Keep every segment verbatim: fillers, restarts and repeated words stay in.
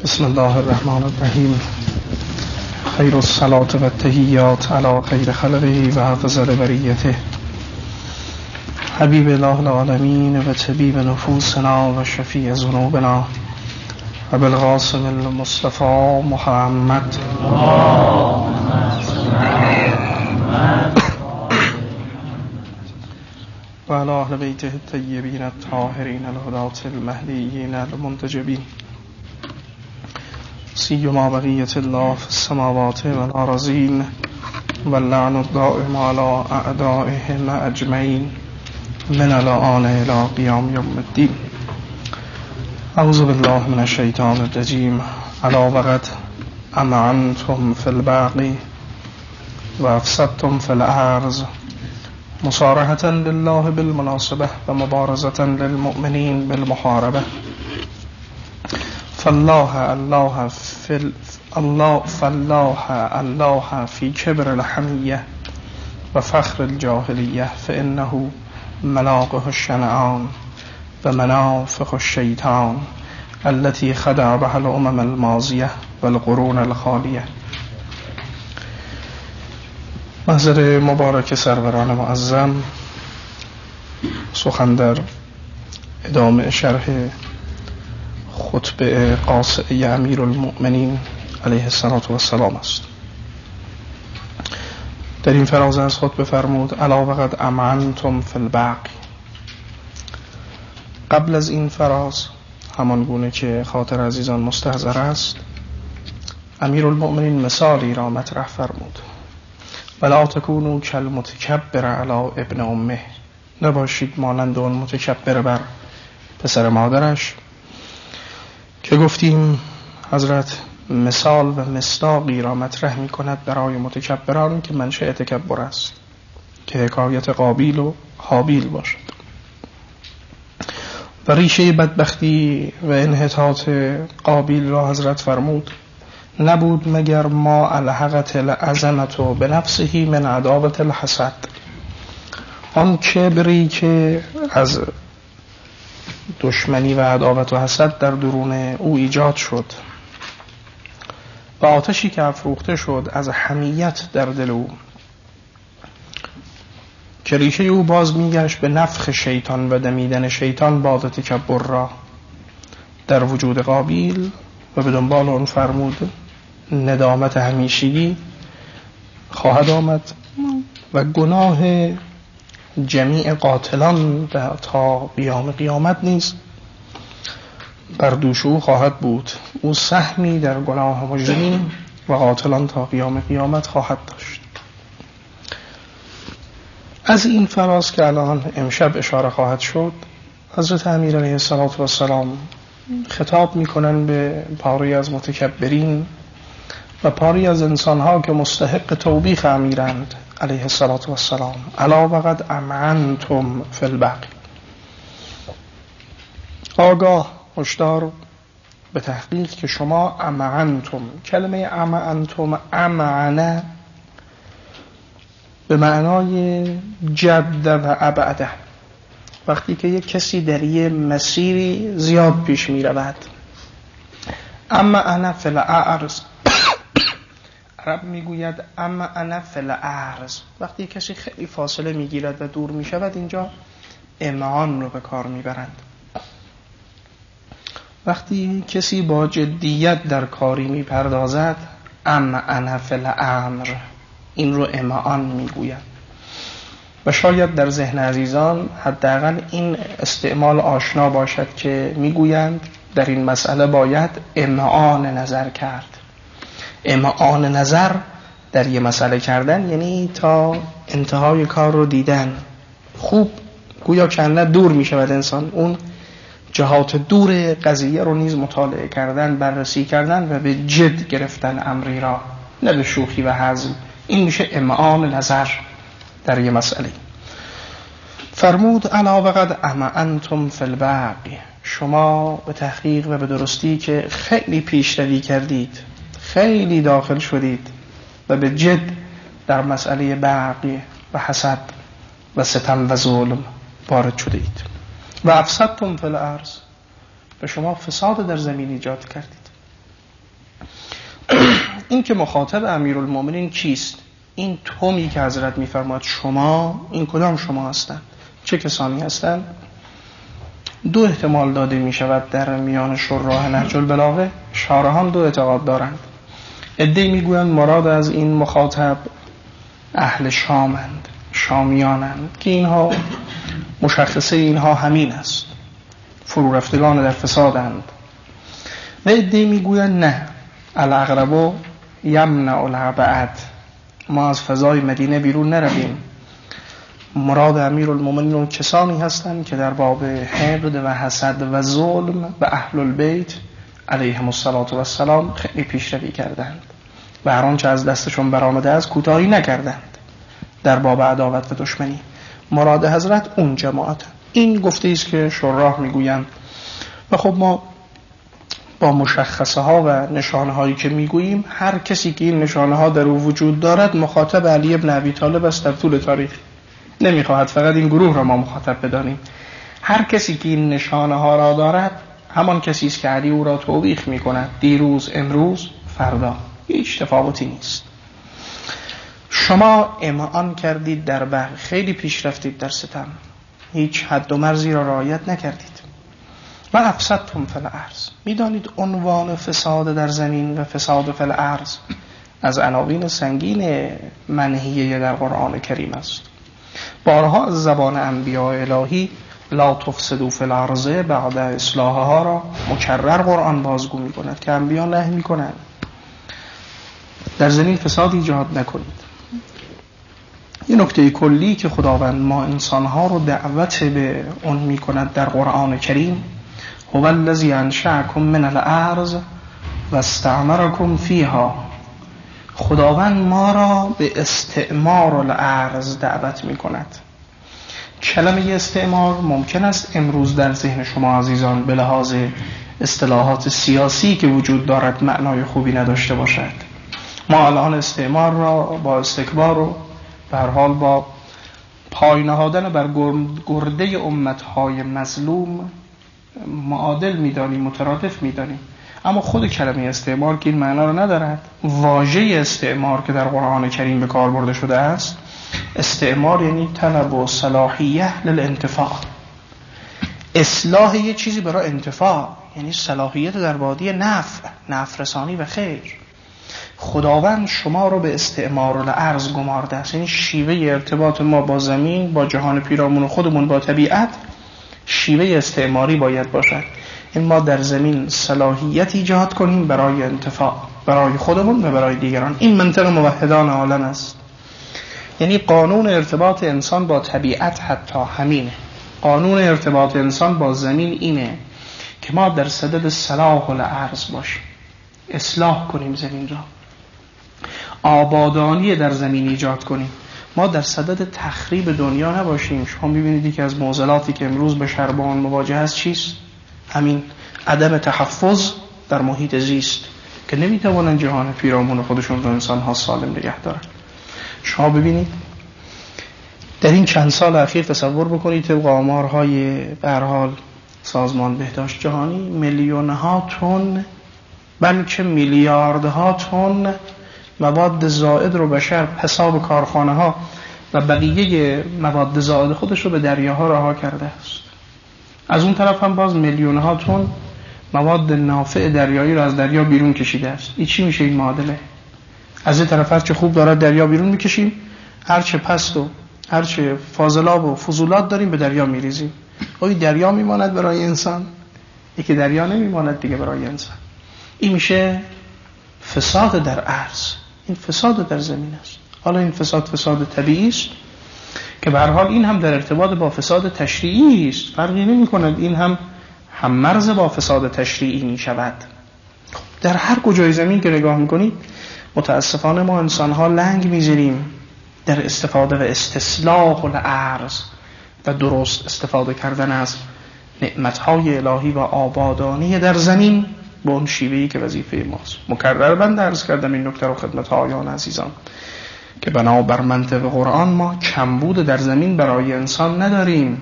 بسم الله الرحمن الرحیم. خیر الصلاة و التحیات علی خیر خلقه و افضل بریته حبیب الله العالمین و طبیب نفوسنا و شفیع ذنوبنا و بالقاسم المصطفى محمد و علی اهل بیته الطیبین الطاهرین الهداة المهدیین المنتجبین سیما بقیت الله فی السماوات و الارضین و اللعن الدائم علی اعدائهم اجمعین من الآن الى قیام یوم الدین. اعوذ بالله من الشیطان الرجیم. الا وقد امعنتم فی الباقی و افسدتم فی الارض مصارحة لله بالمناسبة و مبارزة للمؤمنین بالمحاربة. فالله الله في الله فالله الله في كبر الحمية وفخر الجاهلية فإنه ملاقه الشنعان ومنافخ الشيطان التي خدع بها الأمم الماضية والقرون الخالية. محضر مبارک سروران معظم، سخن در ادامه شرح خطبه قاصعه امیرالمؤمنین علیه السلام است. در این فراز از خطبه فرمود الا وقد امعنتم فی الباقی. قبل از این فراز، همان گونه که خاطر عزیزان مستحضر است، امیرالمؤمنین مثالی را مطرح فرمود. ولا تکونوا کالمتکبر علی ابن امه. نباشید مانند اون متکبر بر پسر مادرش، که گفتیم حضرت مثال و مصداقی را مطرح می کند برای متکبران که منشأ تکبر است، که حکایت قابیل و حابیل باشد. و ریشه بدبختی و انحطاط قابیل را حضرت فرمود نبود مگر ما الحقت العظمت و بنفسه من عداوت الحسد. آن کبری که از دشمنی و عداوت و حسد در درون او ایجاد شد و آتشی که افروخته شد از حمیت در دل او، که ریشه او باز میگشت به نفخ شیطان و دمیدن شیطان باد تکبر را در وجود قابیل، و به دنبال اون فرمود ندامت همیشگی خواهد آمد و گناه جمیع قاتلان تا قیام قیامت نیز بر دوش او خواهد بود. او سهمی در گناه مجرمین و قاتلان تا قیام قیامت خواهد داشت. از این فراز که الان امشب اشاره خواهد شد، حضرت امیر علیه السلام خطاب میکنن به پاری از متکبرین و پاری از انسانها که مستحق توبیخ امیرند علیه السلام. الا وقد امعنتم فی الباقی. آگاه، هشدار به تحقیق که شما امعنتم، کلمه امعنتم امعنه به معنای جد و ابعده. وقتی که یک کسی در یه مسیری زیاد پیش می رود، اما انا فی الارض، عرب میگوید اما انا فی الارض، وقتی کسی خیلی فاصله میگیرد و دور می شود، اینجا امعان رو به کار میبرند. وقتی کسی با جدیت در کاری میپردازد، اما انا فی الامر، این رو امعان میگوید. و شاید در ذهن عزیزان حداقل این استعمال آشنا باشد که میگویند در این مسئله باید امعان نظر کرد. امعان نظر در یه مسئله کردن یعنی تا انتهای کار رو دیدن. خوب گویا کنه دور می شود انسان، اون جهات دور قضیه رو نیز مطالعه کردن، بررسی کردن و به جد گرفتن امری را، نه به شوخی و هزل. این میشه امعان نظر در یه مسئله. فرمود الا وقد امعنتم فی الباقی. شما به تحقیق و به درستی که خیلی پیشروی کردید، خیلی داخل شدید و به جد در مسئله باقی و حسد و ستم و ظلم وارد شدید. و افسدتم فی الارض، و شما فساد در زمین ایجاد کردید. این که مخاطب امیرالمومنین کیست؟ این تومی که حضرت میفرماد شما، این کدام شما هستند؟ چه کسانی هستند؟ دو احتمال داده می شود در میان شراح نهج البلاغه. شارحان دو اعتقاد دارند. عده‌ای میگویند مراد از این مخاطب اهل شامند، شامیانند که اینها مشخصه اینها همین است، فرو رفتگان در فسادند. و عده‌ای میگویند نه، الاقرب یمنع الابعد، ما از فضای مدینه بیرون نرویم. مراد امیرالمومنین اون کسانی هستند که در باب حقد و حسد و ظلم و اهل البیت علیهم الصلاة و السلام خیلی پیشروی کردند و هر آنچه از دستشون برآمده است کوتاهی نکردند در باب عداوت و دشمنی. مراد حضرت اون جماعت. این گفته است که شراح میگویند. و خب ما با مشخصه ها و نشانه هایی که میگوییم، هر کسی که این نشانه ها در او وجود دارد مخاطب علی ابن ابی طالب است در طول تاریخ. نمیخواهد فقط این گروه را ما مخاطب بدانیم. هر کسی که این نشانه ها را دارد همان کسی است که علی او را توبیخ میکند، دیروز، امروز، فردا. هیچ تفاوتی نیست. شما امعان کردید در بغی، خیلی پیش رفتید در ستم، هیچ حد و مرزی را رعایت نکردید. و افسدتم فی الارض، میدانید عنوان فساد در زمین و فساد فی الارض از عناوین سنگین منهیه در قرآن کریم است. بارها از زبان انبیاء الهی لا تفسدوا فی الارض بعد اصلاحها را مکرر قرآن بازگو می کند که انبیاء نهی می کنند در زمین فساد ایجاد نکنید. این نکته کلی که خداوند ما انسانها رو دعوت به اون می کند در قرآن کریم، هو الذی انشأکم من الارض و استعمرکم فیها. خداوند ما را به استعمار الارض دعوت می کند. کلمه استعمار ممکن است امروز در ذهن شما عزیزان به لحاظ اصطلاحات سیاسی که وجود دارد معنای خوبی نداشته باشد. ما الان استعمار را با استکبار و به هر حال با پای نهادن بر گرده امتهای مظلوم معادل می‌دانیم، مترادف می‌دانیم. اما خود کلمه استعمار که این معنا را ندارد. واژه استعمار که در قرآن کریم به کار برده شده است، استعمار یعنی طلب و صلاحیه للانتفاع، اصلاح یه چیزی برای انتفاع، یعنی صلاحیت در بادی نفع، نفع رسانی و خیر. خداوند شما رو به استعمار الارض گمارده است، یعنی شیوه ارتباط ما با زمین، با جهان پیرامون خودمون، با طبیعت شیوه استعماری باید باشد. این ما در زمین صلاحیت ایجاد کنیم برای انتفاع، برای خودمون و برای دیگران. این منطق موحدان عالم است. یعنی قانون ارتباط انسان با طبیعت حتی همینه. قانون ارتباط انسان با زمین اینه که ما در صدد صلاح الارض باشیم، اصلاح کنیم زمین را، آبادانی در زمین ایجاد کنیم. ما در صدد تخریب دنیا نباشیم. شما می‌بینید که از معضلاتی که امروز بشر با آن مواجه است چیست؟ همین عدم تحفظ در محیط زیست که نمی‌توانند جهان پیرامون خودشون رو انسان‌ها سالم نگه دارن. شما ببینید در این چند سال اخیر تصور بکنید طبق آمارهای به هر حال سازمان بهداشت جهانی میلیون‌ها تن بلکه میلیاردها تن مواد زائد رو بشر حساب کارخانه ها و بقیه مواد زائد خودش رو به دریاها رها کرده است. از اون طرف هم باز میلیون‌ها تن مواد نافع دریایی رو از دریا بیرون کشیده است. این چی میشه این معادله؟ از این طرف هرچه خوب دارد دریا بیرون میکشیم، هرچه پست و هرچه فاضلاب و فضولات داریم به دریا میریزیم. آیا دریا میماند برای انسان؟ یکی دریا نمیماند دیگه برای انسان. این میشه فساد در ارض، این فساد در زمین است. حالا این فساد فساد طبیعی است که به هر حال این هم در ارتباط با فساد تشریعی است، فرقی نمی‌کند. این هم هم مرز با فساد تشریعی میشود. در هر کجای زمین که نگاه میکنید متاسفانه ما انسان‌ها لنگ می‌زنیم در استفاده و استصلاح الارض و درست استفاده کردن از نعمت‌های الهی و آبادانی در زمین به اون شیوهی که وظیفه ماست. مکرر بنده عرض کردم این نکته رو خدمت آیان عزیزان که بنابر منطق قرآن ما کمبود در زمین برای انسان نداریم.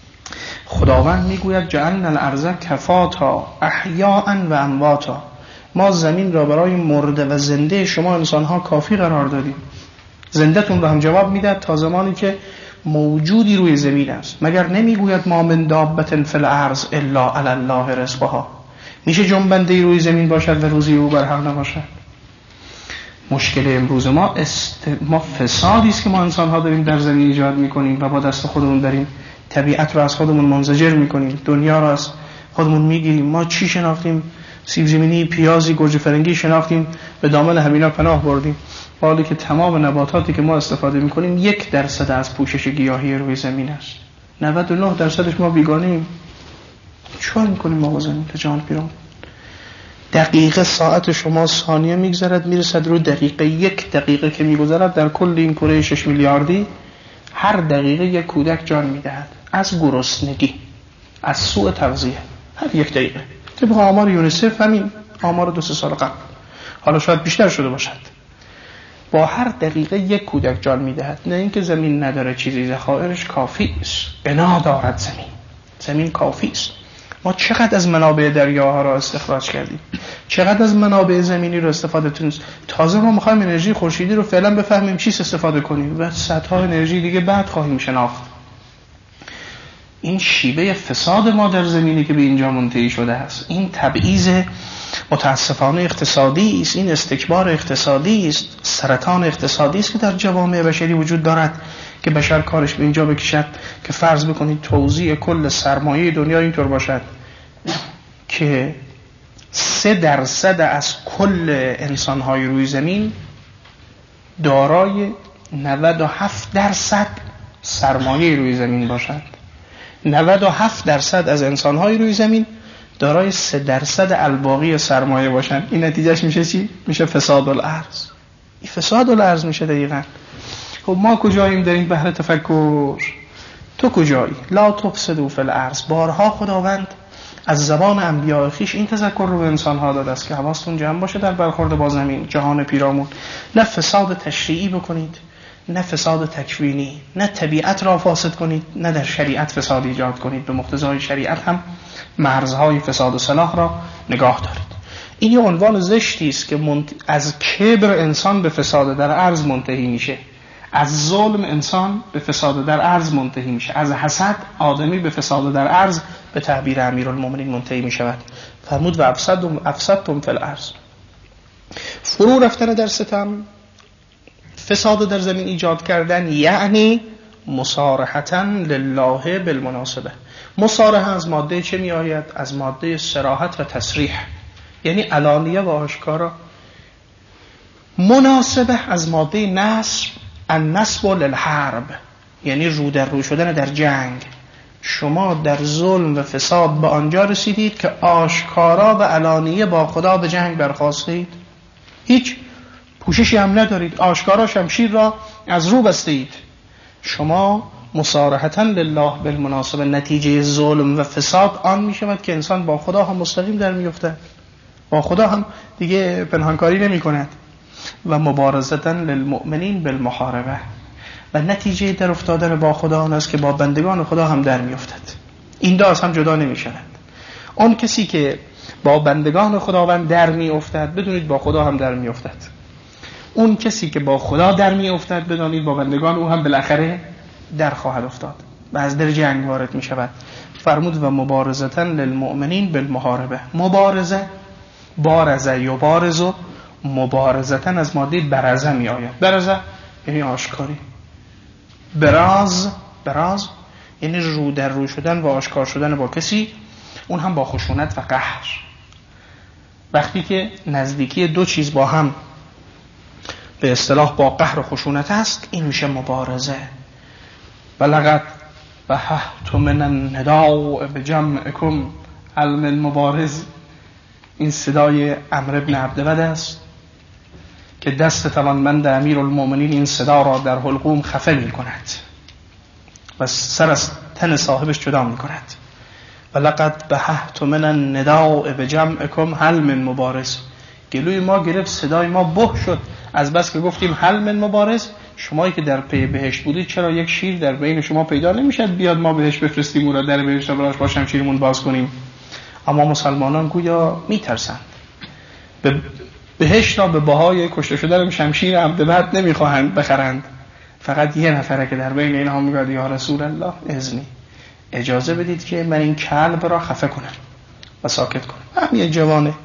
خداوند میگوید جعلنا الارض کفاتا احیاء و امواتا، ما زمین را برای مرده و زنده شما انسانها کافی قرار دادیم. زنده‌تون رو هم جواب میداد تا زمانی که موجودی روی زمین است. مگر نمیگوید ما من دابة فی الارض الا علی الله رزقها؟ میشه جنبنده روی زمین باشد و روزی او بر حق نباشد؟ مشکل امروز ما است... ما فسادی است که ما انسان‌ها داریم در زمین ایجاد میکنیم و با دست خودمون داریم طبیعت رو از خودمون منزجر میکنیم، دنیا رو از خودمون میگیریم. ما چی شناختیم؟ سیب زمینی، پیازی، گوجه فرنگی شناختیم، به دامن همینا پناه بردیم، حالی که تمام نباتاتی که ما استفاده میکنیم یک درصد از پوشش گیاهی روی زمین است. نود و نه درصدش ما بیگانیم. چیکار میکنیم ما با زمین؟ جان پیرام دقیقه ساعت شما ثانیه میگذرد میرسد رو دقیقه. یک دقیقه که میگذرد در کل این کره شش میلیاردی هر دقیقه یک کودک جان میدهد از گرسنگی، از سوء تغذیه. هر یک دقیقه طبق آمار یونیسف، همین آمار دو سه سال قبل، حالا شاید بیشتر شده باشد، با هر دقیقه یک کودک جان میدهد. نه اینکه زمین نداره چیزی، ذخایرش کافی است، بنا دارد زمین. زمین کافی است. ما چقدر از منابع دریاها را استخراج کردیم، چقدر از منابع زمینی رو استفاده تونست. تازه ما میخوایم انرژی خورشیدی رو فعلا بفهمیم چیست استفاده کنیم و صدها انرژی دیگه بعد خواهیم شناخت. این شیوه فساد ما در زمینی که به اینجا منتهی شده است، این تبعیض متاسفانه اقتصادی است، این استکبار اقتصادی است، سرطان اقتصادی است که در جوامع بشری وجود دارد که بشر کارش به اینجا بکشد که فرض بکنید توزیع کل سرمایه دنیا اینطور باشد که سه درصد از کل انسان‌های روی زمین دارای نود و هفت درصد سرمایه روی زمین باشد. نود و هفت درصد از انسان‌های روی زمین دارای سه درصد الباقی سرمایه باشند. این نتیجهش میشه چی؟ میشه فساد الارض. این فساد الارض میشه دقیقاً. خب ما کجاییم در این بحر تفکر؟ تو کجایی؟ لا تفسدوا فی الارض. بارها خداوند از زبان انبیاء خویش این تذکر رو به انسان‌ها داده است که حواستون جمع باشه در برخورد با زمین، جهان پیرامون. نه فساد تشریعی بکنید، نه فساد تکوینی، نه طبیعت را فاسد کنید، نه در شریعت فساد ایجاد کنید. به مقتضای شریعت هم مرزهای فساد و صلاح را نگاه دارید. این یه عنوان زشتی است که منت... از کبر انسان به فساد در ارض منتهی میشه، از ظلم انسان به فساد در ارض منتهی میشه، از حسد آدمی به فساد در ارض به تعبیر امیرالمومنین منتهی میشود. فرمود و افسدتم افسدتم فی الارض. فرو رفتن در ستم، فساد در زمین ایجاد کردن، یعنی مصارحتا لله بالمناسبه. مصارحه از ماده چه می آید؟ از ماده صراحت و تصریح، یعنی علانیه و آشکارا. مناسبه از ماده نصب، النصب للحرب، یعنی رو در رو شدن در جنگ. شما در ظلم و فساد به آنجا رسیدید که آشکارا و علانیه با خدا به جنگ برخاستید، هیچ پوششی هم ندارید، آشکارا شمشیر را از رو بستید. شما مصارحتا لله بالمناسبه. نتیجه ظلم و فساد آن می شود که انسان با خدا هم مستقیم در می افتد، با خدا هم دیگه پنهانکاری نمی کند. و مبارزتا للمؤمنین بالمحاربه. و نتیجه در افتادن با خدا آن است که با بندگان خدا هم در می افتد. این دو از هم جدا نمی شود. اون کسی که با بندگان خداوند در می افتد، بدونید با خدا هم در می افتد. اون کسی که با خدا در می افتد، بدانید با بندگان او هم بالاخره در خواهد افتاد و از در جنگ وارد می شود. فرمود و مبارزتا للمؤمنین بالمحاربه. مبارزه، بارزه یبارزو، مبارزتا از ماده برزه می آید. برزه یعنی آشکاری، براز، براز یعنی رو در رو شدن و آشکار شدن با کسی، اون هم با خشونت و قهر. وقتی که نزدیکی دو چیز با هم به اصطلاح با قهر و خشونت است، این میشه مبارزه. بلغت بهت من النداء بجمعکم علم المبارز. این صدای عمرو بن عبدود است که دست توانمند امیرالمومنین این صدا را در حلقوم خفه می کند و سر از تن صاحبش جدا می کند. ولقد بهت من النداء بجمعکم هل من مبارز. گلوی ما گرفت، صدای ما به شد از بس که گفتیم هل من مبارز. شمایی که در پی بهشت بودید چرا یک شیر در بین شما پیدا نمیشد بیاد ما بهش بفرستیم او را در بهشت براش با شمشیرمون باز کنیم؟ اما مسلمانان گویا میترسند به بهشت را به بهای کشته شدن شمشیر عبد بعد نمیخواهند بخرند، فقط یه نفره که در بین اینها میگه یا رسول الله اذنی، اجازه بدید که من این کلب را خفه کنم و ساکت کنم. همین جوانه،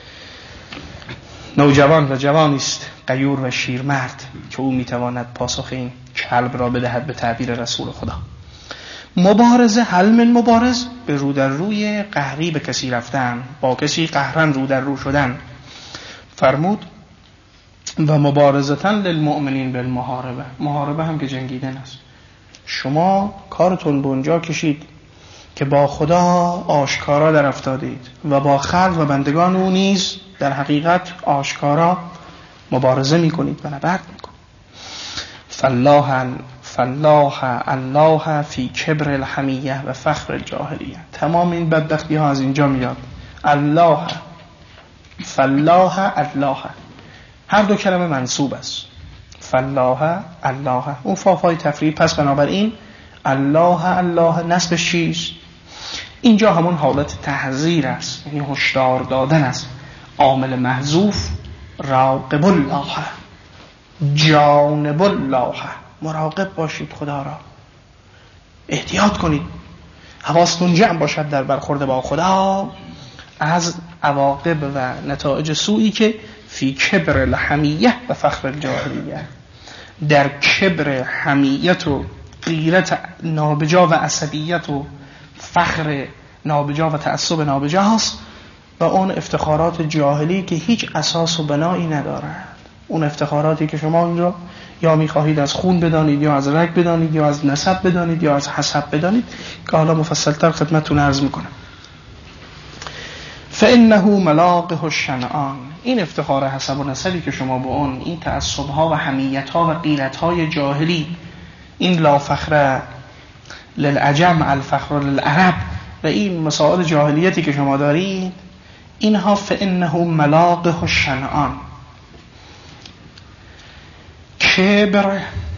نوجوان و جوانی است، غیور و شیرمرد که او میتواند پاسخ این کلب را بدهد به تعبیر رسول خدا. مبارزه، حل من مبارز، به رو در روی قهری به کسی رفتن، با کسی قهرن رو در رو شدن. فرمود و مبارزتن للمؤمنین بالمحاربه، محاربه هم که جنگیدن است. شما کارتون به اونجا کشید که با خدا آشکارا در افتادید و با خلق و بندگان او نیز در حقیقت آشکارا مبارزه میکنید و نبرد میکنید. فالله فالله الله فی کبر الحمیه و فخر الجاهلیه. تمام این بدبختی ها از اینجا میاد. الله، فالله الله، هر دو کلمه منصوب است. فالله الله، اون فافای تفریع، پس بنابراین الله الله نسبش چیست؟ اینجا همون حالت تحذیر است، یعنی هشدار دادن است. عامل محذوف راقب الله، جانب الله، مراقب باشید خدا را، احتیاط کنید، حواستون جمع باشد در برخورد با خدا از عواقب و نتایج سوئی که فی کبر الحمیه و فخر الجاهلیه، در کبر حمیت و غیرت نابجا و عصبیت و فخر نابجا و تعصب نابجا هست و اون افتخارات جاهلی که هیچ اساس و بنایی ندارند. اون افتخاراتی که شما اونجا یا میخواهید از خون بدانید یا از رگ بدانید یا از نسب بدانید یا از حسب بدانید که حالا مفصلتر خدمتتون عرض میکنم. فانه ملاقه الشنعان، این افتخار حسب و نسبی که شما به اون، این تعصبها و حمیتها و غیرتهای جاهلی، این لا فخر للعجم الفخر للعرب و این مسائل جاهلیتی که شما دارید، اینها فانه ملاقه الشنعان، کبر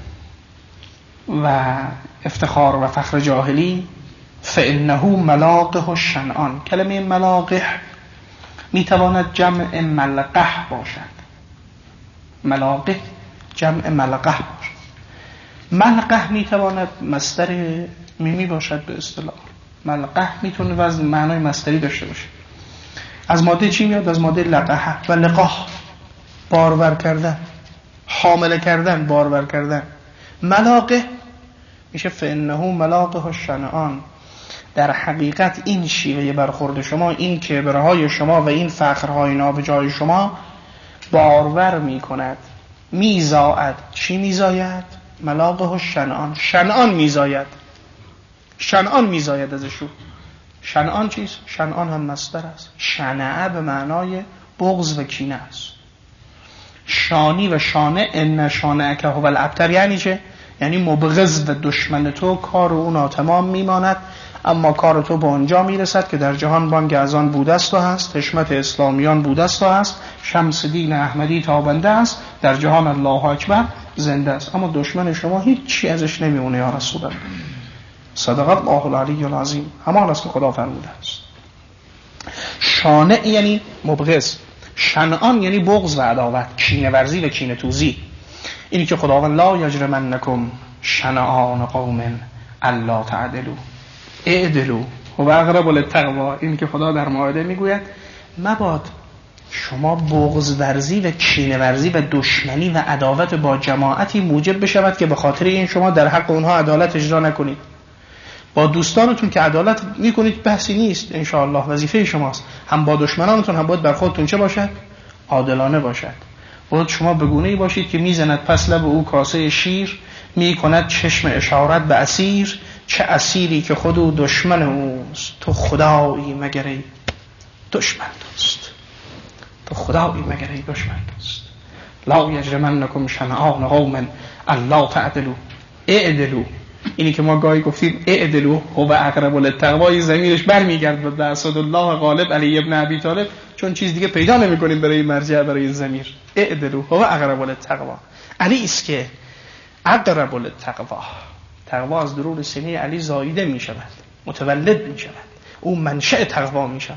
و افتخار و فخر جاهلی، فانه ملاقه الشنعان. کلمه ملاقه میتواند جمع ملقه باشد. ملاقه جمع ملقه باشد. ملقه میتواند مصدر میمی باشد به اصطلاح. ملقه میتونه وزن معنای مصدری داشته باشه. از ماده چی میاد؟ از ماده لقه و لقاه، بارور کردن، حامله کردن، بارور کردن. ملاقه میشه فانه ملاقه الشنعان. در حقیقت این شیوه برخورد شما، این کبرهای شما و این فخرهای نابجای شما بارور میکند، میزاید. چی میزاید؟ ملاقه الشنعان، شنعان میزاید، شنعان میزاید ازشون. شنعان چیست؟ شنعان هم مصدر است. شنعه به معنای بغض و کینه است. شانی و شانه، ان شانعک هو الابتر، یعنی چه؟ یعنی مبغض و دشمن تو کار او ناتمام میماند، اما کار تو به آنجا میرسد که در جهان بانگ اذان بوده است و هست، حشمت اسلامیان بوده است و هست، شمس دین احمدی تابنده است، در جهان الله اکبر زنده است، اما دشمن شما هیچ چی ازش نمیمونه. یا رسول الله، صدق الله العلی العظیم، همان است که خدا فرموده است. شانع یعنی مبغض، شنعان یعنی بغض و عداوت، کینه ورزی و کینه توزی. اینی که خداوند لا یجرمنکم شنعان قوم الا تعدلوا اعدلوا هو اقرب للتقوی. اینی که خدا در مائده میگوید مباد شما بغض ورزی و کینه ورزی و دشمنی و عداوت با جماعتی موجب بشود که به خاطر این شما در حق اونها عدالت اجرا نکنید. با دوستانتون که عدالت میکنید بحثی نیست، انشاءالله وظیفه شماست. هم با دشمنانتون هم باید بر خودتون چه باشد؟ عادلانه باشد. باید شما بگونه‌ای باشید که میزند پس لب او کاسه شیر، میکند چشم اشارت به اسیر، چه اسیری که خود او دشمن اوست، تو خدایی مگر ای دشمن دوست، تو خدایی مگر ای دشمن دوست. لا یجرمنکم شنعان قوم الا تعدلوا اعدلوا. اینی که ما گاهی گفتیم اعدلوا هو اقرب للتقوی، ضمیرش برمیگرده به اسدالله غالب علی ابن ابی طالب، چون چیز دیگه پیدا نمی‌کنیم برای مرجع برای این ضمیر. اعدلوا هو اقرب للتقوی، علی است که اقرب للتقوی. تقوا از درون سینه علی زایده می شود، متولد می شود، او منشأ تقوا می شود.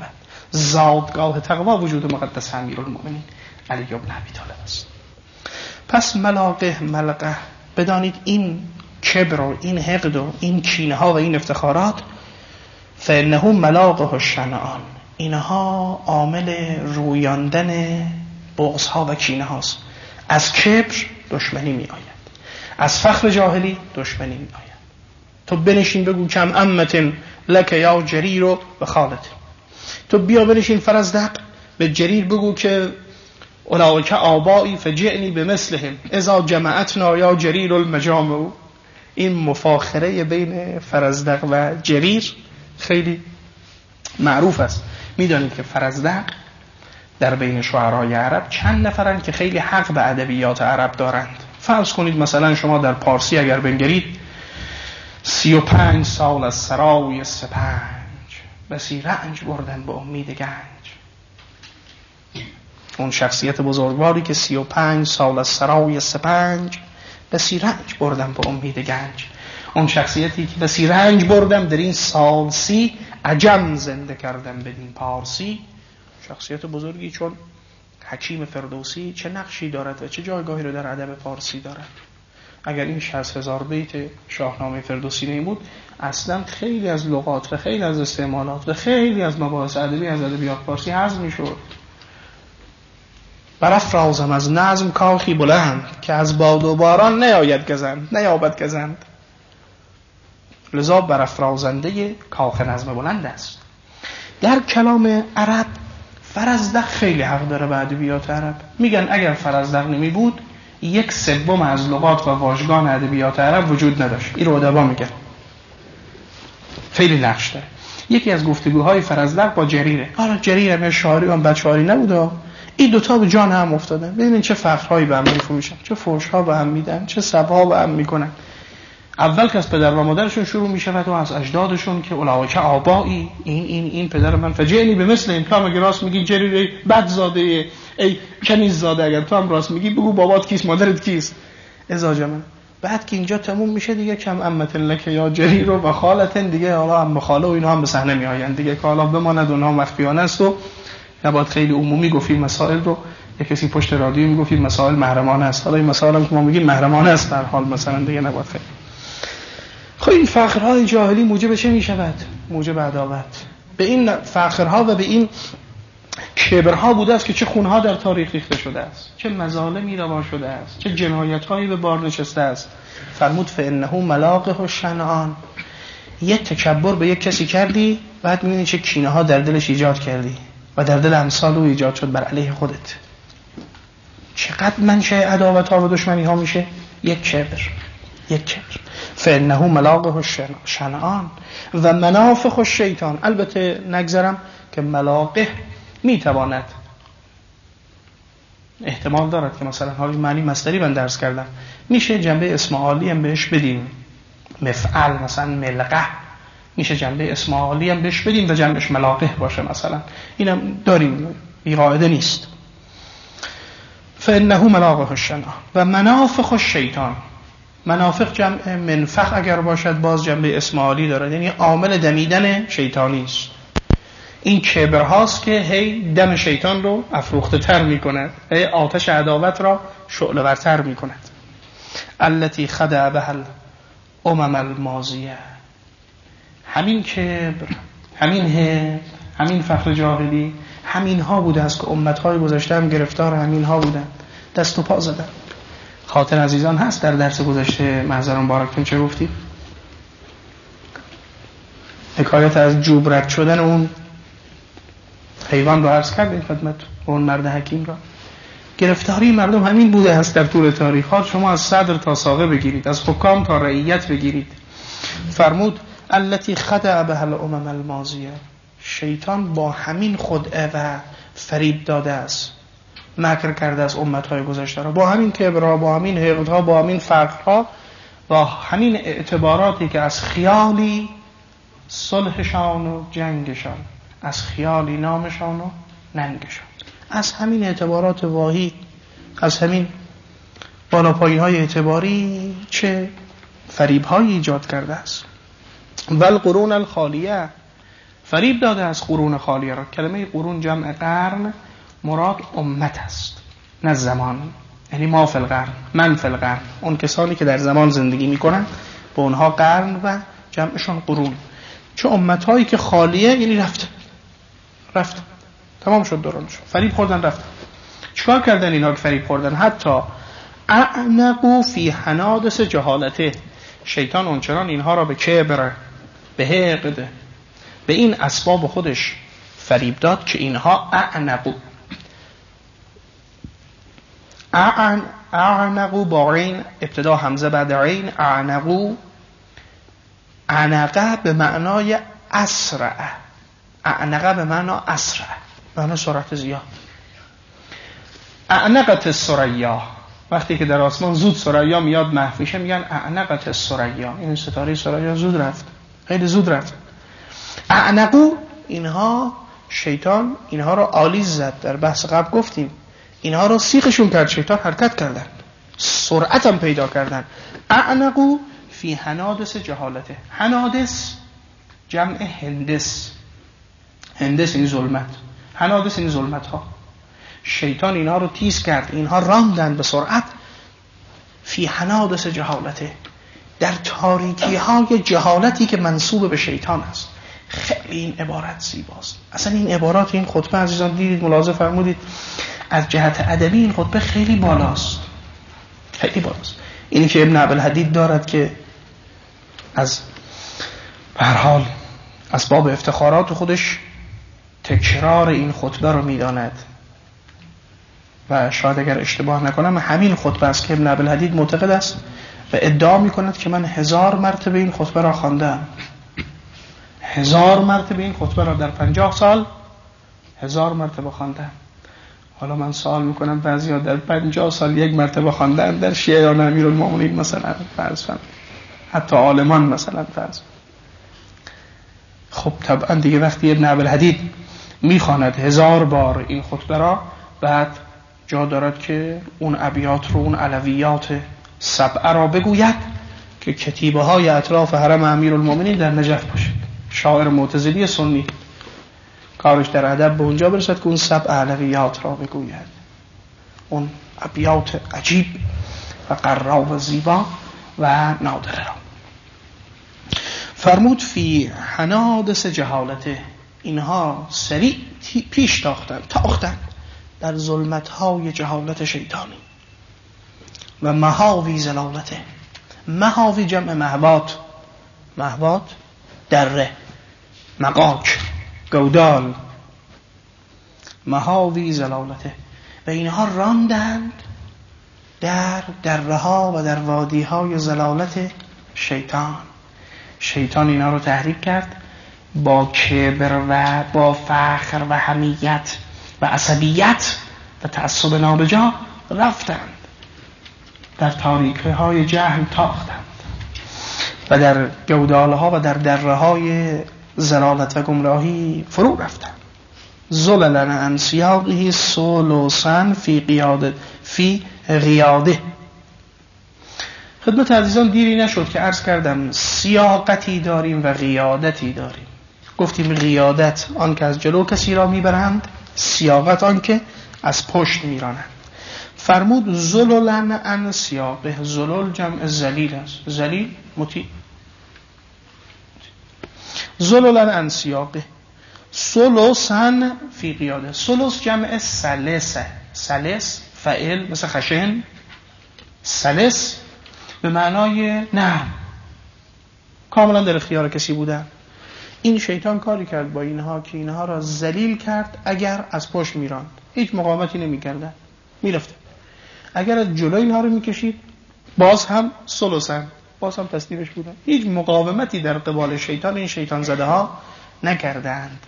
زادگاه تقوا وجود مقدس امیرالمومنین علی بن ابی طالب است. پس ملاقه ملقه، بدانید این کبر و این حقد و این کینه ها و این افتخارات، فانه ملاقه الشنعان، اینها عامل رویاندن بغض ها و کینه هاست. از کبر دشمنی می آید، از فخر جاهلی دشمنی می آید. تو بنشین بگو کم امتن لک یا جریر و خالت، تو بیا بنشین فرزدق به جریر بگو که اولئک آبایی فجئنی بمثلهم اذا جمعتنا یا جریر المجامع. این مفاخره بین فرزدق و جریر خیلی معروف است. میدانید که فرزدق در بین شعرای عرب چند نفرن که خیلی حق به ادبیات عرب دارند. فرض کنید مثلا شما در پارسی اگر بنگرید، سی و پنج سال از سرای سپنج، بسی رنج بردن به امید گنج. اون شخصیت بزرگواری که سی و پنج سال از سرای سپنج، بسی رنج بردم به امید گنج. اون شخصیتی که بسی رنج بردم در این سال سی، عجم زنده کردم بدین پارسی. شخصیت بزرگی چون حکیم فردوسی چه نقشی دارد و چه جایگاهی رو در ادب فارسی دارد. اگر این شصت هزار بیت شاهنامه فردوسی نبود، اصلا خیلی از لغات و خیلی از استعمالات و خیلی از مباحث ادبی از ادبیات فارسی حذف میشد. برافرازم از نظم کاخی بلند، که از باد و باران نیاید گزند، نیابد گزند. لذا برافرازنده کاخ نظم بلند است. در کلام عرب فرزدق خیلی حق داره به ادبیات عرب. میگن اگر فرزدق نمی بود، یک سوم از لغات و واژگان ادبیات عرب وجود نداشت. این رو ادبا میگن. خیلی نقش داره. یکی از گفتگوهای فرزدق با جریره. حالا جریر هم شاعری هم بدشاعری نبوده. این دوتا به جان هم افتادن. ببینید چه فخرهایی به هم میفروشن، چه فحش‌ها به هم میدن، چه سبها به هم میکنن. اول که از پدر و مادرشون شروع میشه و از اجدادشون که اولئک آبایی، این این این پدر من، فجئنی بمثل این. تو هم اگه راست میگی جریر بد زاده، ای کنیز زاده، اگر تو هم راست میگی بگو بابات کیست، مادرت کیست. ازاجه من. بعد که اینجا تموم میشه دیگه کم امتن لک یا جریر و خالتن، دیگه حالا هم خاله و اینا هم به صحنه میآیند دیگه، که حالا بماند اونها مخفیانه است و نباید خیلی عمومی گفتیم مسائل رو. یک کسی پشت رادیو میگفتیم مسائل محرمانه است، حالا این مسائل هم که ما میگیم محرمانه است در حال مثلا دیگه نباید خیلی. خب این فخرهای جاهلی موجب چه میشود؟ موجب عداوت. به این فخرها و به این کبرها بوده است که چه خونها در تاریخ ریخته شده است، چه مظالمی روا شده است، چه جنایت‌هایی به بار نشسته است. فرمود فانه ملاقه الشنعان. یه تکبر به یک کسی کردی، بعد می‌بینی چه کینه‌ها در دلش ایجاد کردی و در دل امثال او ایجاد شد بر علیه خودت. چقدر منشأ عداوت‌ها و دشمنی‌ها میشه؟ یک کبر، یک کبر. فانه ملاقه الشنعان و منافخ الشیطان. البته نگذرم که ملاقه میتواند احتمال دارد که مثلا حالی معنی مصدری من درس کردم، میشه جنبه اسم عالی هم بهش بدیم، مفعل مثلا ملقه، میشه جنبه اسم عالی هم بهش بدیم و جنبش ملاقه باشه مثلا. اینم داریم، بی قاعده نیست. فانه ملاقه الشنعان و منافخ الشیطان. منافق جمع منفخ اگر باشد باز جنبه اسم عالی دارد، یعنی عامل دمیدن شیطانی است. این کبر هاست که هی دم شیطان رو افروخته تر می کند، هی آتش عداوت را شعله ورتر می کند. التي خدع بها الامم الماضیه. همین کبر، همین هی، همین فخر جاهلی، همین ها بوده است که امتهای گذشته هم گرفتار همین ها بودن، دست و پا زدن. خاطر عزیزان هست در درس گذشته محضر مبارکتون چه گفتیم؟ حکایت از جوب رد شدن اون حیوان رو عرض کردیم خدمت اون مرد حکیم را. گرفتاری مردم همین بوده است در طول تاریخات. شما از صدر تا ساقه بگیرید، از حکام تا رعیت بگیرید. فرمود التي خدع بها الامم الماضیه. شیطان با همین خدعه و فریب داده است، مکر کرده از امتهای گذشته را، با همین کبرها، با همین حقدها، با همین فقرها، با همین اعتباراتی که از خیالی صلحشان و جنگشان، از خیالی نامشان و ننگشان، از همین اعتبارات واهی، از همین بالاپایی های اعتباری چه فریب های ایجاد کرده است. والقرون الخالیه. فریب داده از قرون خالیه را. کلمه قرون جمع قرن، مراد امت است نه زمان، یعنی ما فی القرن، من فی القرن، اون کسانی که در زمان زندگی میکنن به اونها قرن و جمعشون قرون. چه امتهایی که خالیه یعنی رفت رفت تمام شد دورانشون، فریب خوردن رفت. چیکار کردن اینا که فریب خوردن؟ حتی اعنقوا فی حنادس جهالته، شیطان اونچنان اینها را به کبر، به حقد، به این اسباب خودش فریب داد که اینها اعنقوا اعن اعنقوا با عین، ابتدا همزه بعد عین، اعنقوا. اعنقه به معنای اسرع، اعنقه به معنای اسرع، به معنای سرعت زیاد. اعنقت الثریا، وقتی که در آسمان زود ثریا میاد محو میشه میگن اعنقت الثریا، این ستاره ثریا زود رفت، خیلی زود رفت. اعنقوا، اینها شیطان اینها رو آلیز زد، در بحث قبل گفتیم اینها رو سیخشون کرد، شیطان حرکت کردن، سرعت هم پیدا کردن. اعنقوا فی حنادس جهالته، حنادس جمع هندس، هندس این ظلمت، حنادس این ظلمت ها. شیطان اینها رو تیز کرد، اینها راندن به سرعت فی حنادس جهالته، در تاریکی های جهالتی که منسوب به شیطان است. خیلی این عبارت زیباست. اصلا این عبارات این خطبه عزیزان دیدید، ملاحظه فرمودید از جهت ادبی این خطبه خیلی بالاست، خیلی بالاست. اینی که ابن عبدالحدید دارد که از به هر حال اسباب افتخارات خودش تکرار این خطبه رو میداند و شاید اگر اشتباه نکنم همین خطبه است که ابن عبدالحدید معتقد است و ادعا میکند که من هزار مرتبه این خطبه را خواندم، هزار مرتبه این خطبه را در پنجاه سال هزار مرتبه خواندم. حالا من سوال میکنم بعضیا در پنجاه سال یک مرتبه خواندن، در شیعیان امیرالمومنین مثلا فرض کنم، حتی عالمان مثلا فرض. خب طبعا دیگه وقتی ابن عبدالحدید میخواند هزار بار این خطبه را، بعد جا دارد که اون ابیات رو، اون علویات سبعه را بگوید که کتیبه های اطراف حرم امیرالمومنین در نجف باشه. شاعر معتزلی سنی کارش در ادب به اونجا برسد که اون سبع علویات را بگوید، اون ابیات عجیب و قرا و زیبا و نادره را. فرمود فی حنادس جهالته، اینها سریع پیش تاختند تاختند در ظلمت‌های جهالت شیطانی و مهاوی زلالته. مهاوی جمع مهوات، مهوات دره، مقاک، گودال، مهاوی زلالته. و اینها راندند در دره ها و در وادی های زلالت شیطان. شیطان اینا رو تحریک کرد، با کبر و با فخر و حمیت و عصبیت و تعصب نابجا رفتند در تاریکی های جهل تاختند و در گودال ها و در دره های زلالت و گمراهی فرو رفتند. زللن عن سیاقه سلوسن فی قیاده فی غیاده. خدمت عزیزان دیری نشد که عرض کردم سیاقتی داریم و غیادتی داریم. گفتیم غیادت آن که از جلو کسی را میبرند، سیاقت آن که از پشت میرانند. فرمود زللن عن سیاقه، زلل جمع زلیل است، زلیل مطیع. زللن عن سیاقه سلوسن فی قیاده. سلوس جمع سلسه، سلس فعل مثل خشن، سلس به معنای نرم، کاملا در اختیار کسی بودن. این شیطان کاری کرد با اینها که اینها را ذلیل کرد. اگر از پشت میراند هیچ مقاومتی نمی‌کردن، میرفت. اگر از جلو اینها رو میکشید باز هم سلوسن، باز هم تسلیمش بودن. هیچ مقاومتی در قبال شیطان این شیطان زده ها نکردند.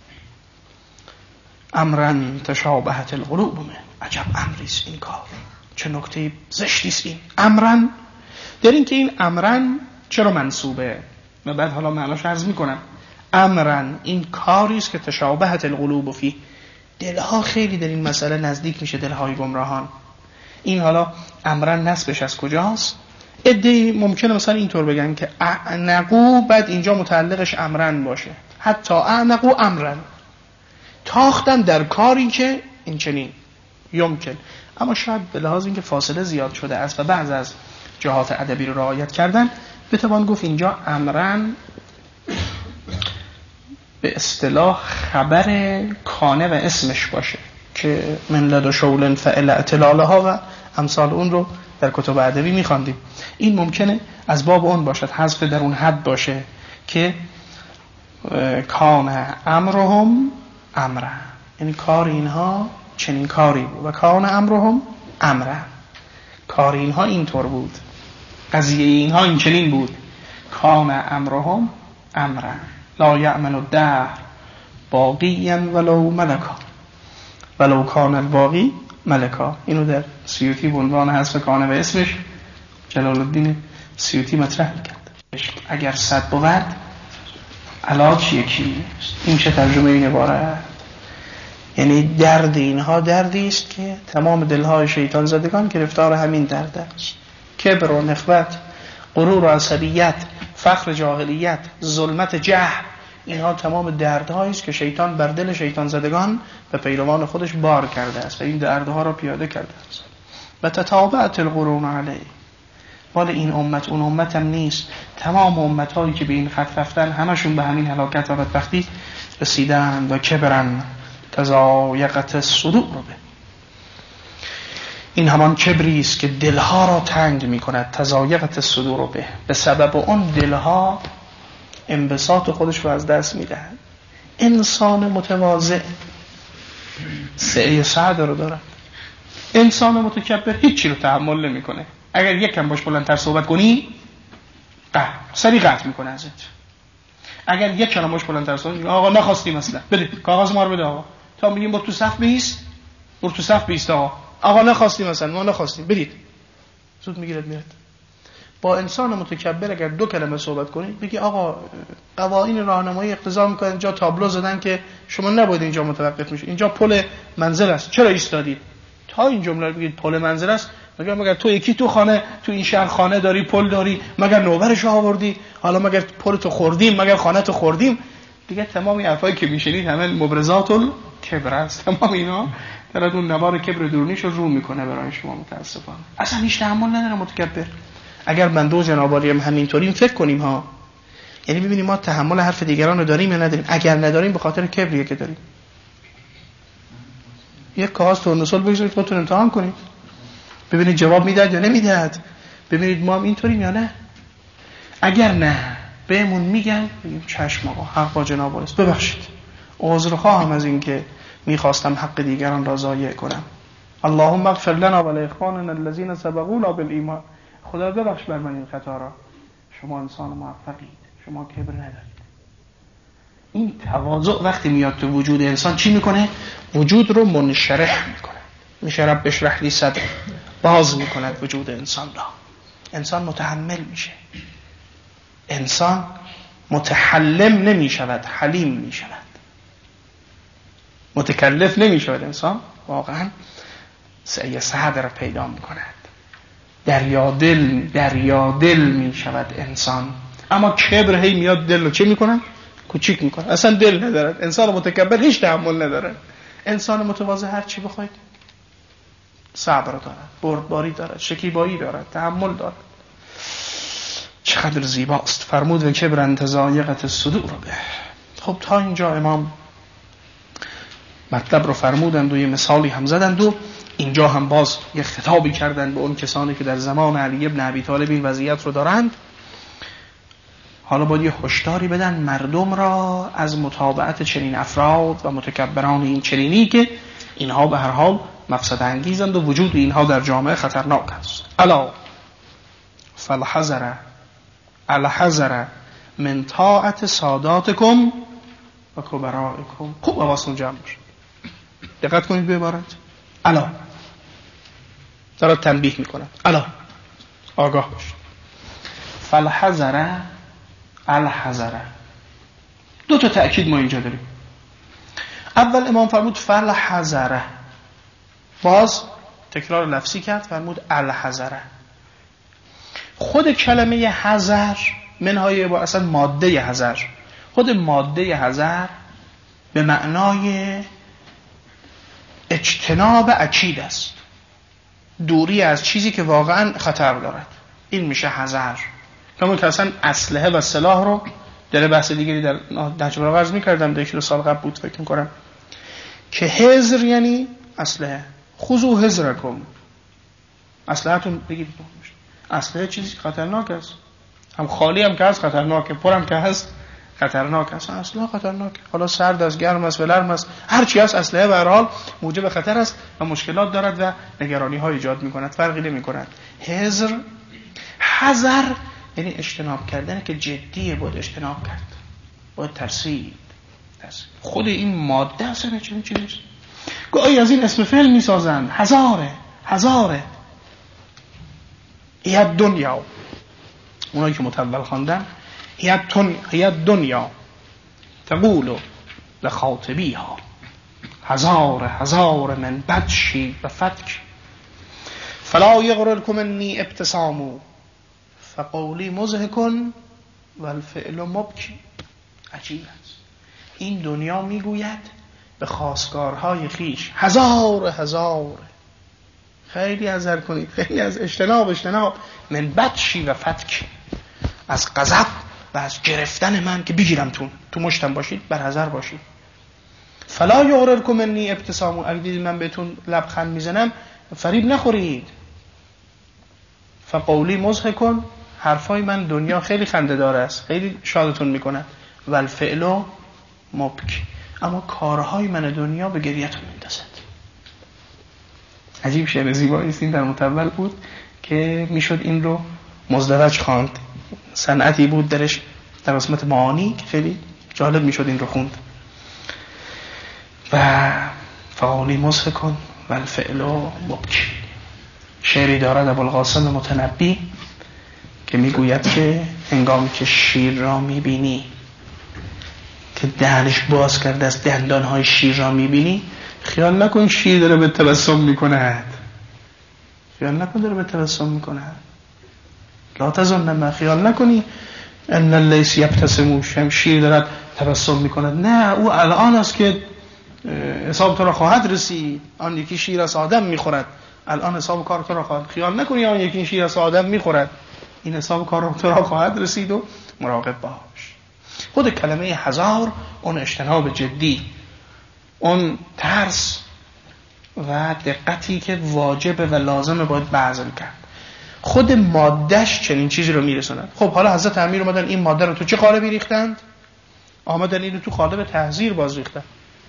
امرن تشابهت القلوب، من عجب امریست این کار، چه نکته زشتیست این. امرن در این که این امرن چرا منصوبه و بعد حالا معناش عرض میکنم. امرن این کاریست که تشابهت القلوب فی، دلها خیلی در این مسئله نزدیک میشه، دلهای گمراهان. این حالا امرن نسبش از کجاست؟ ادعی ممکنه مثلا اینطور بگن که اعنقو بعد اینجا متعلقش امرن باشه، حتی اعنقوا امرا، تاختن در کاری که این چنین یمکن. اما شاید به لحاظ اینکه فاصله زیاد شده است و بعض از جهات ادبی رو رعایت کردن، بتوان گفت اینجا امرن به اصطلاح خبر کانه و اسمش باشه که من لدو شول فعل اعتلالها و امثال اون رو در کتب ادبی می‌خواندیم. این ممکنه از باب اون باشد، حذف در اون حد باشه که کان امرهم امره، یعنی کار اینها چنین کاری بود و کان امرهم امره، کار اینها اینطور بود، قضیه اینها این چنین بود. کان امرهم امره لا یعمل الدهر باقیا ولو ملکا ولو کان الباقی ملکا. اینو در سیوطی به عنوان حذف کانه و اسمش جلال الدین سیوطی مطرح کرد. اگر صد بود علاج یکی. این چه ترجمه این عبارت؟ یعنی درد اینها دردی است که تمام دلهای شیطان زدگان گرفتار همین درد است. کبر و نخوت، غرور و عصبیت، فخر جاهلیت، ظلمت جهل، اینها تمام دردهایی است که شیطان بر دل شیطان زدگان و پیروان خودش بار کرده است و این دردها را پیاده کرده است. و تتابعت القرون علیه، ولی این امت اون امت هم نیست. تمام امتهایی که به این خط رفتن همشون به همین هلاکت و بدبختی رسیدن. و کبرن تضایقت الصدور به، این همان کبری است که دلها را تنگ می کند. تضایقت الصدور به، به سبب اون دلها انبساط خودش رو از دست می دهند. انسان متواضع سعی سعد رو دارد. انسان متکبر هیچی رو تحمل نمی کنه. اگر یک کم باش بلندتر صحبت کنی قهر سری قطع می کنه ازت. اگر یک کلمه باش بلندتر صحبت کنی آقا نخواستیم اصلا، بده کاغذ ما رو بده آقا. تا میگیم با تو صف بیست، برو تو صف بیست آقا. آقا نخواستیم اصلا، ما نخواستیم، بدید. زود میگیرد میاد. با انسان متکبر اگر دو کلمه صحبت کنید بگی آقا قوانین راهنمایی اقتضا میکنه اینجا تابلو زدن که شما نباید اینجا متوقف میشه، اینجا پل منزل است، چرا ایستادید؟ تا این جمله رو بگید پل منزل است، مگر مگر تو یکی تو خانه تو این شهر خانه داری، پل داری، مگر نوبرش آوردی؟ حالا مگر پل تو خوردیم، مگر خانه تو خوردیم؟ دیگه تمام این حرفایی که میشنید همه مبرزات الکبر است. تمام اینا در اون نوار کبر درونیش رو رو میکنه برای شما. متاسفانه اصلا هیچ تحمل نداره متکبر. اگر من دو جناب عالی هم همینطوریم فکر کنیم ها، یعنی ببینیم ما تحمل حرف دیگران رو داریم یا نداریم. اگر نداریم به خاطر کبریه که داریم. یک کاغذ تورنسول بگذارید خودتون امتحان کنید ببینید جواب میداد یا نمیداد، ببینید ما هم اینطوریم یا نه. اگر نه بهمون میگن بگیم چشم آقا حق با جناب عالی است، ببخشید عذرخواهم از این که میخواستم حق دیگران را ضایع کنم. اللهم اغفر لنا ولاخواننا الذين سبقونا بالایمان. خدا ببخش بر من این خطا را. شما انسان موفقید، شما کبر ندارید. این تواضع وقتی میاد تو وجود انسان چی میکنه؟ وجود رو منشرح میکنه. میشه رب اشرح لی صدری، باز میکند وجود انسان را. انسان متحمل میشه، انسان متحلم نمیشود، حلیم میشود. متکلف نمیشود، انسان واقعا سعی صدر پیدا میکند. دریا دل دریا دل می شود انسان. اما کبر هی میاد دل رو چه میکنن؟ کوچیک میکنن. اصلا دل ندارد. انسان متکبر هیچ تحمل نداره. انسان متواضع هر چی بخواید صبر دارد، بردباری دارد، شکیبایی دارد، تحمل دارد. چقدر زیباست. فرمود و کبر تضایقت الصدور به. خب تا اینجا امام مطلب رو فرمودند و یه مثالی هم زدند و اینجا هم باز یه خطابی کردن به اون کسانی که در زمان علی ابن ابی طالب این وضعیت رو دارند. حالا باید یه هشداری بدن مردم را از متابعت چنین افراد و متکبران این چنینی که اینها به هر حال مفسد انگیزند و وجود اینها در جامعه خطرناک است. الا فالحذر الحذر من طاعت ساداتکم و کبرائکم. خوب حواستون جمع باشه. دقت کنید به عبارت الا. داره تنبیه میکنه. الا آگاه باش. فالحذر الحذر. دو تا تأکید ما اینجا داریم. اول امام فرمود فالحذر، باز تکرار لفظی کرد فرمود الحذر. خود کلمه حذر منهای با اصلا ماده حذر خود ماده حذر به معنای اجتناب اکید است، دوری از چیزی که واقعا خطر دارد، این میشه حذر. کما که اصلا اسلحه و سلاح رو در بحث دیگری در نهج البلاغه عرض می‌کردم، در یک سال قبل بود فکر می‌کنم، که حذر یعنی اسلحه. خذوا حذرکم، اسلحه‌تون بگیرید. اسلحه چیزی خطرناک است، هم خالی هم که هست خطرناکه، پر هم که هست خطرناک است. اسلحه خطرناکه، حالا سرد است، گرم است، ولرم است، هر چی هست اسلحه به هر حال موجب خطر است و مشکلات دارد و نگرانی‌ها ایجاد می‌کند، فرقی نمی‌کند. حذر، حذر یعنی اجتناب کردن که جدیه، باید اجتناب کرد، باید ترسید. خود این ماده اصلا چنین چیزیست. گاهی از این اسم فعل می‌سازند، هزاره هزاره هی دنیا، اونایی که متول خواندن، هی دنیا تقول لخاطبیها هزار هزار من بدشی و فتک فلا یغررکم انی ابتسامو فقولی مضحک والفعل مبکی. عجیب است. این دنیا میگوید به خواستگارهای خیش هزار هزار، خیلی حذر کنید، خیلی از اجتناب اجتناب من بدشی و فتک، از غضب و از گرفتن من که بگیرم تون تو مشتم باشید، بر حذر باشید. فلا یغررکم انی ابتسام، اگه دیدید من بهتون لبخند میزنم فریب نخورید. فقولی مضحک، حرفای من دنیا خیلی خنده دار است، خیلی شادتون میکنه. والفعل مبکی، اما کارهای من دنیا به گریه‌تون میندازد. عجیب شعر زیبایی است این، در متول بود که میشد این رو مزدوج خواند، صنعتی بود درش در قسمت معانی که خیلی جالب میشد این رو خوند. و فقولی مضحک والفعل مبکی. شعری دارد ابوالقاسم متنبی که میگوید که هنگامی که شیر را میبینی که دهنش باز کرده است، دندانهای شیر را میبینی، خیال نکن شیر داره به تبسم میکند، خیال نکن داره به تبسم میکند، لا تظن، خیال نکنی ان اللیس یبتسم، شیر داره تبسم میکند. نه، او الان است که حساب تو را خواهد رسید. آن یکی شیر از آدم میخورد، الان حساب کار تو را خواهد. خیال نکنی آن یکی شیر از آدم میخورد، این حساب کار تو را خواهد رسید و مراقب باش. خود کلمه هزار اون اجتناب جدی، اون ترس و دقتی که واجبه و لازمه باید بذل کرد. خود مادهش چنین چیزی رو میرسوند. خب حالا حضرت امیر اومدن این ماده رو تو چه قالبی ریختند؟ آمدن این رو تو قالب تحذیر باز ریختن،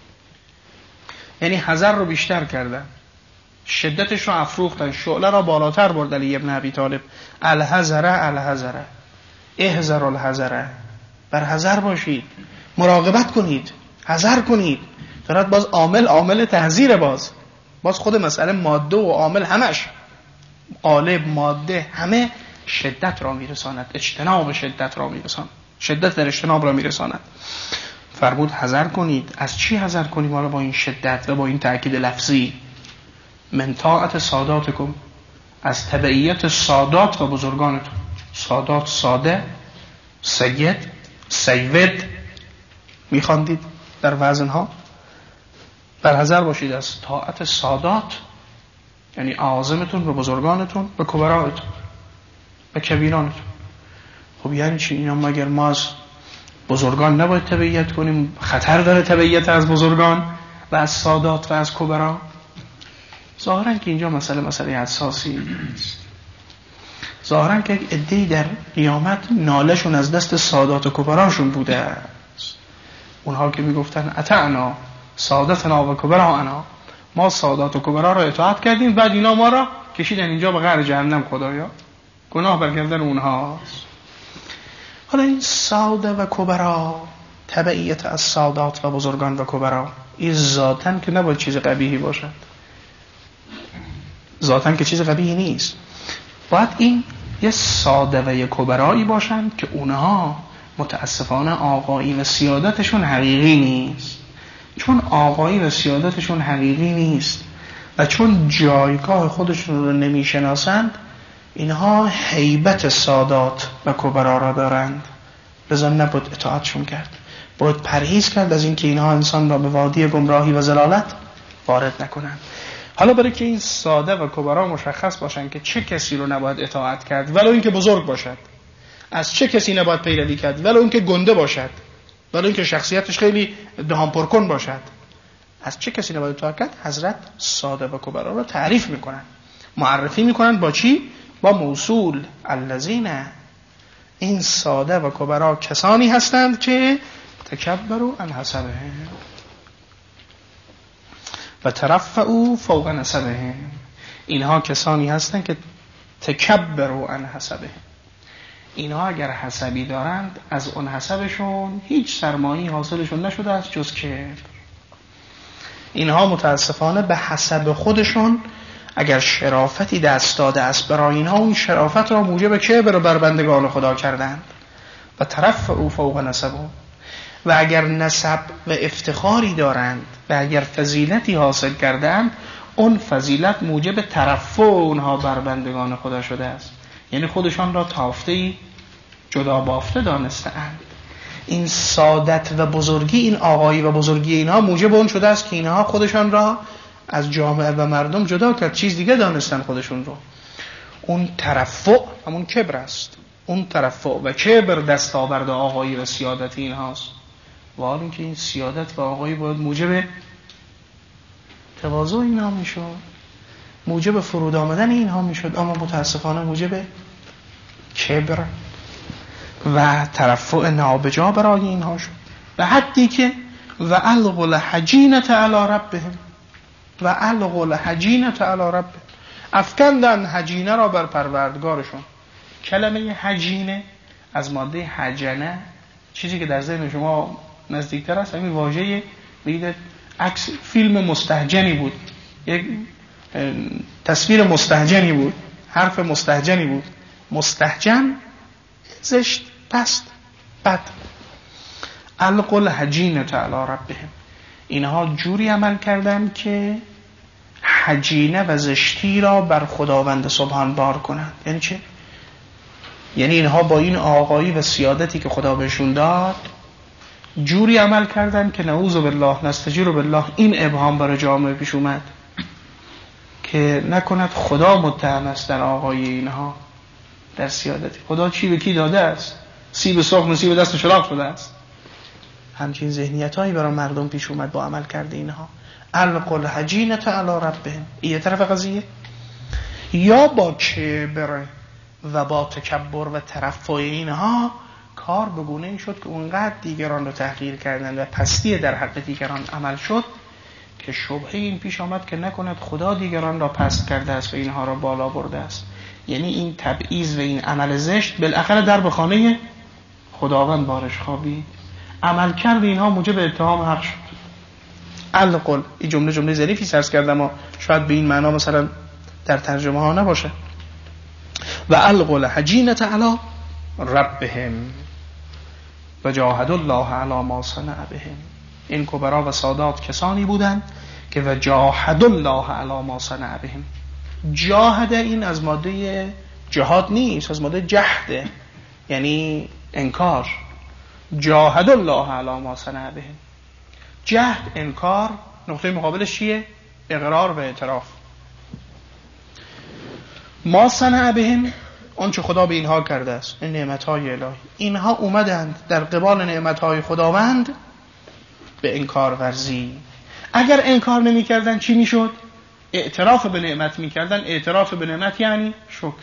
یعنی حذر رو بیشتر کردن، شدتش رو افروختن، شعله را بالاتر برد. علی ابن ابی طالب الحذره الحذره احذر الحذره، بر حذر باشید، مراقبت کنید، حذر کنید. دارد باز عامل عامل تحذیر، باز باز خود مسئله ماده و عامل همش قالب ماده همه شدت را میرساند، اجتناب شدت را میرساند، شدت در اجتناب را میرساند. فرمود حذر کنید. از چی حذر کنیم حالا با این شدت و با این تأکید لفظی؟ من طاعت ساداتکم، از تبعیت سادات و بزرگانتون. سادات ساده، سید، سید میخواندید در وزنها. بر حذر باشید از طاعت سادات، یعنی اعاظمتون و بزرگانتون و کبرایتون و کبیرانتون. خب یعنی چی اینا؟ مگر ما از بزرگان نباید تبعیت کنیم؟ خطر داره تبعیت از بزرگان و از سادات و از کبرا؟ ظاهرا که اینجا مسئله مسئله اساسی نیست. ظاهرا که عده‌ای در قیامت نالشون از دست سادات و کبراشون بوده است. اونها که میگفتن اطعنا سادتنا و کبرانا، ما سادات و کبرا را اطاعت کردیم، بعد اینا ما را کشیدن اینجا به قعر جهنم. خدایا گناه برگردن اونهاست. حالا این ساده و کبرا، تبعیت از سادات و بزرگان و کبرا، این ذاتاً که نباید چیز قبیحی باشد، ذاتاً که چیز قبیحی نیست. باید این یه ساده و یه کبرایی باشند که اونها متاسفانه آقایی و سیادتشون حقیقی نیست. چون آقایی و سیادتشون حقیقی نیست و چون جایگاه خودشون رو نمیشناسند، اینها هیبت سادات و کبرا را دارند، لذا نباید اطاعتشون کرد. باید پرهیز کرد از این که اینها انسان را به وادی گمراهی و ضلالت وارد نکنند. حالا برای که این ساده و کبرا مشخص باشن که چه کسی رو نباید اطاعت کرد ولو اینکه بزرگ باشد، از چه کسی نباید پیروی کرد ولو اینکه گنده باشد، ولو اینکه شخصیتش خیلی دهان پرکن باشد، از چه کسی نباید اطاعت کرد، حضرت ساده و کبرا رو تعریف میکنن، معرفی میکنن. با چی؟ با موصول. الذین، این ساده و کبرا کسانی هستند که تکبروا عن حسبهم و ترفعوا فوق نسبهم. اینها کسانی هستند که تکبروا عن حسبهم، اینها اگر حسبی دارند از اون حسبشون هیچ سرمایه‌ای حاصلشون نشده است جز کبر. اینها متاسفانه به حسب خودشون اگر شرافتی دست داده است برای اینها، اون شرافت را موجب کبر بر بندگان خدا کردند. و ترفعوا فوق نسبهم، و اگر نسب و افتخاری دارند و اگر فضیلتی حاصل کردند، اون فضیلت موجب ترفع اونها بر بندگان خدا شده است، یعنی خودشان را تافته‌ای جدا بافته دانسته‌اند. این سادت و بزرگی، این آقایی و بزرگی اینها موجب اون شده است که اینها خودشان را از جامعه و مردم جدا کرد، چیز دیگه دانستن خودشون رو. اون ترفع همون کبر است. اون ترفع و کبر دستاورد آقایی و سیادت اینهاست. و حال اینکه این سیادت و آقایی باید موجب تواضع اینها میشد، موجب فرود آمدن اینها میشد، اما متاسفانه موجب کبر و ترفع نابجا برای اینها شد. به حدی که و القوا الحجینة علی ربهم، و القوا الحجینة علی ربهم، افکندن حجینه را بر پروردگارشون. کلمه حجینه از ماده حجنه، چیزی که در ذهن شما نزدیکتر است، همین واژه بگید عکس فیلم مستهجنی بود، یک تصویر مستهجنی بود، حرف مستهجنی بود. مستهجن زشت، پست، بد. القوا الحجینة علی ربهم، اینها جوری عمل کردند که حجینه و زشتی را بر خداوند سبحان بار کنند. یعنی چه؟ یعنی اینها با این آقایی و سیادتی که خدا بهشون داد جوری عمل کردند که نعوذ بالله نستجیر بالله این ابهام برای جامعه پیش اومد که نکند خدا متهم است در آقایی اینها، در سیادتی. خدا چی به کی داده است؟ سیب سرخ نصیب دست شلاق شده است. همچین ذهنیتایی برای مردم پیش اومد با عمل کرده اینها. القوا الحجینة علی ربهم، این طرف قضیه. یا با کبر و با تکبر و ترفع اینها کار به گونه‌ای شد که اونقدر دیگران رو تحقیر کردن و پستی در حق دیگران عمل شد که شبهه این پیش آمد که نکند خدا دیگران را پست کرده است و اینها را بالا برده است. یعنی این تبعیض و این عمل زشت بالاخره در به خانه خداوند بارش خوابید. عمل کرد اینها موجب اتهام حق شد. القل، این جمله جمله ظریفی سرز کردم و شاید به این معنا مثلا در ترجمه ها نباشه. و القوا الحجینة علی ربهم و جاهدوا الله علی ما صنع بهم. این کبرا و سادات کسانی بودند که و جاهدوا الله علی ما صنع بهم. جاهد این از ماده جهاد نیست، از ماده جهده، یعنی انکار. جاهدوا الله علی ما صنع بهم. جهد انکار، نقطه مقابلش چیه؟ اقرار و اعتراف. ما صنع بهم، اون چه خدا به اینها کرده است، این نعمتهای الهی. اینها اومدند در قبال نعمتهای خداوند به انکار ورزی. اگر انکار نمی کردن چی می شد؟ اعتراف به نعمت می کردن. اعتراف به نعمت یعنی شکر.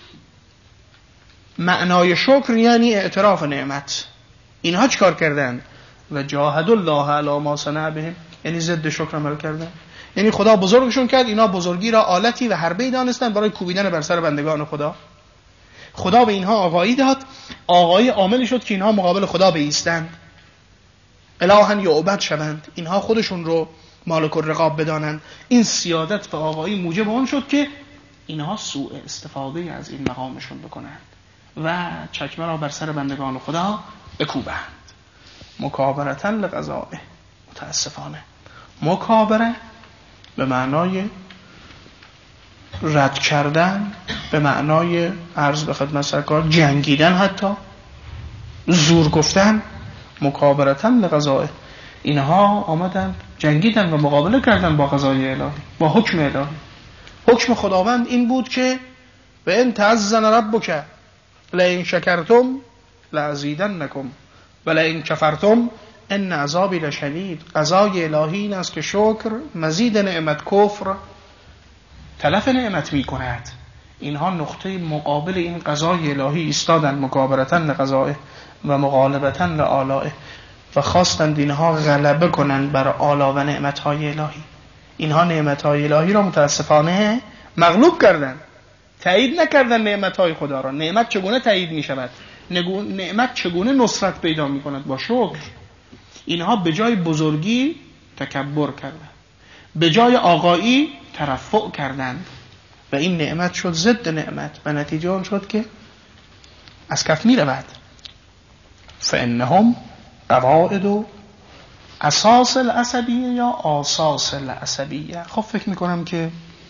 معنای شکر یعنی اعتراف نعمت. اینها چی کار کردن؟ و جاهدوا الله علی ما صنع بهم، یعنی ضد شکر عمل کردن. یعنی خدا بزرگشون کرد، اینا بزرگی را آلتی و حربه‌ای دانستن برای کوبیدن بر سر بندگان خدا. خدا به اینها آقایی داد، آقایی عاملی شد که اینها مقابل خدا بایستند، الها یعبد شوند، اینها خودشون رو مالک الرقاب بدانند. این سیادت و آقایی موجب اون شد که اینها سوء استفاده از این مقامشون بکنند و چکمه را بر سر بندگان خدا بکوبند. مکابرةً لقضائه، متاسفانه مکابره به معنای رد کردن، به معنای عرض به خدمت سرکار جنگیدن، حتی زور گفتن، مکابرةً لقضائه، اینها آمدن جنگیدن و مقابله کردن با قضای الهی، با حکم الهی. حکم خداوند این بود که و ان تعذن ربک لئن شکرتم لازیدنکم و لئن کفرتم ان عذابی لشدید. قضای الهی این است که شکر مزید نعمت، کفر تلف نعمت می کند. اینها نقطه مقابل این قضای الهی ایستادن، مکابرةً لقضائه و مغالبةً لآلائه، و خواستند اینها غلبه کنند بر آلا و نعمتهای الهی. اینها نعمتهای الهی را متاسفانه مغلوب کردند، تایید نکردن نعمتهای خدا را. نعمت چگونه تایید می شود؟ نعمت چگونه نصرت پیدا می کند؟ با شکر. اینها به جای بزرگی تکبر کردند، به جای آقایی ترفع کردند و این نعمت شد ضد نعمت و نتیجه آن شد که از کف می رود. فانهم قواعد اساس العصبیه یا آساس العصبیه. خب فکر میکنم که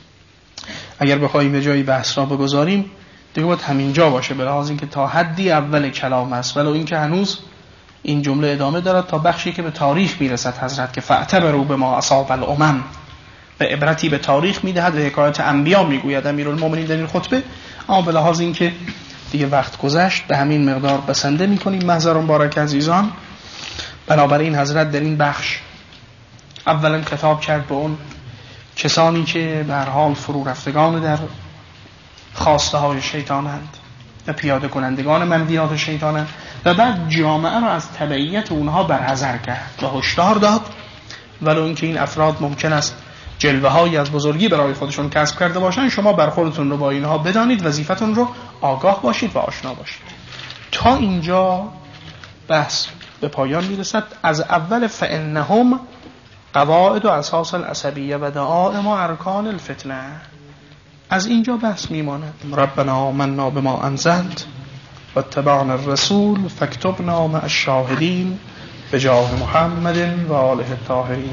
اگر بخوایم به جایی بحث را بگذاریم دیگه باید همینجا باشه، به لحاظ اینکه تا حدی اول کلام است، ولو اینکه هنوز این جمله ادامه دارد تا بخشی که به تاریخ میرسد حضرت که فاعتبروا بما اصاب الامم، به عبرتی به تاریخ میدهد و حکایت انبیا میگوید امیرالمومنین در این خطبه. اما به لحاظ اینکه دیگه وقت گذشت به همین مقدار بسنده میکنیم محضران بارک عزیزان. بنابراین حضرت در این بخش اولا خطاب کرد به اون کسانی که به هر حال فرو رفتگان در خواسته های شیطانند و پیاده کنندگان منهیات شیطانند، و بعد جامعه را از تبعیت اونها برحذر کرد و هشدار داد ولو اینکه این افراد ممکن است جلوه هایی از بزرگی برای خودشون کسب کرده باشند، شما برخوردتون رو با اینها بدانید، وظیفتون رو آگاه باشید و آشنا باشید. تا اینجا بحث به پایان میرسد. از اول فانهم قواعد و اساس العصبیه و دعائم و ارکان الفتنه، از اینجا بحث میماند. ربنا آمنا بما انزلت و اتبعنا الرسول فاکتبنا مع الشاهدین بجاه محمد و آله الطاهرین.